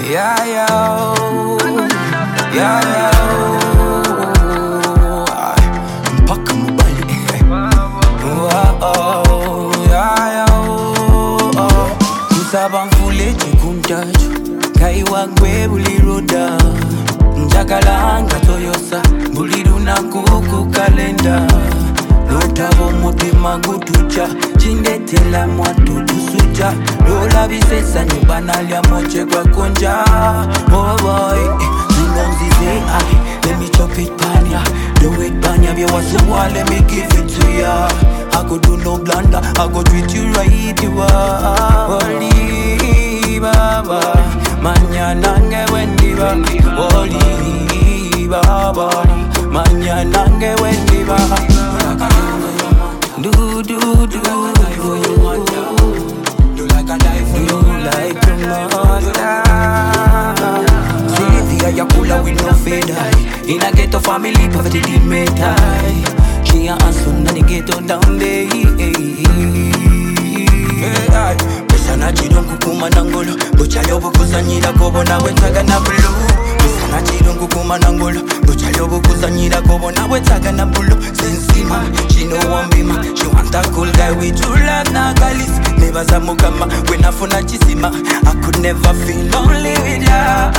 Yeah, yeah. Mpaka mubali. Kusaba mfule chikuntacho kaiwa gwe buliroda njagalanga toyosa buliruna kuku kalenda lotabo mutima gutucha chindetela mwatu tusucha lola bisesa nyubana lya moche kwa konja. Oh boy, zinonzize let me chop it panya, do it panya vya wasuwa, let me give it to ya. I go do no blunder, I go treat you right, you are Holy Baba, manya nange wendiba. Holy Baba, manya nange wendiba. Do for you, do like I die for you, like a mother. Sylvia Yakula with no fader. In a ghetto family, poverty did make high. She a answer, nani ghetto down there. Pesana chidongu kuma nangolo, bucha yobu kuzanyira kobo na wetaga na blue. Pesana chidongu kuma nangolo, bucha yobu kuzanyira kobo na wetaga na blue. Sensima, she no one bima, she want a cool guy with true love na galis. Never zamukama, when I phone a chisima, I could never feel lonely with ya.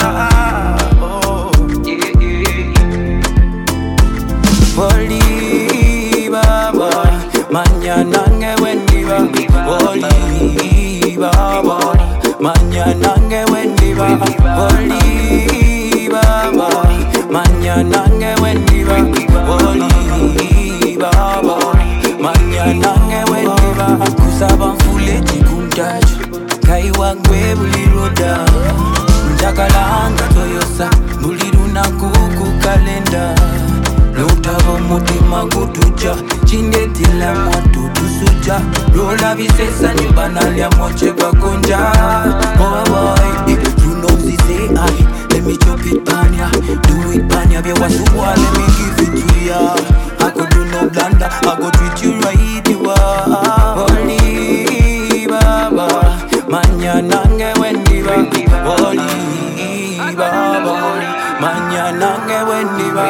Holy Baba, manya nange wendiba. Holy Baba, manya nange wendiba. Holy Baba, manya nange wendiba. Holy Baba, manya nange wendiba. Kusaba mfule chikuntacho kaiwa gwe buliroda njagalanga toyosa buliruna kuku kalenda lotabo mutima gutucha chindetela mwatu tusucha lola bisesa nyubana lya moche kwa konja. Oh boy, you know she say let me chop it panya, do it panya vya wasuwa, let me give it to ya. I go do no blunder, I go treat you right, you are Holy Baba, manya nange wendiba. Holy Baba, manya nange wendiba.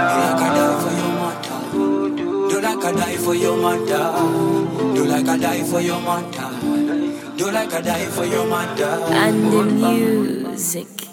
Do like I die for your mother, do like I die for your mother, do like I die for your mother. And the music.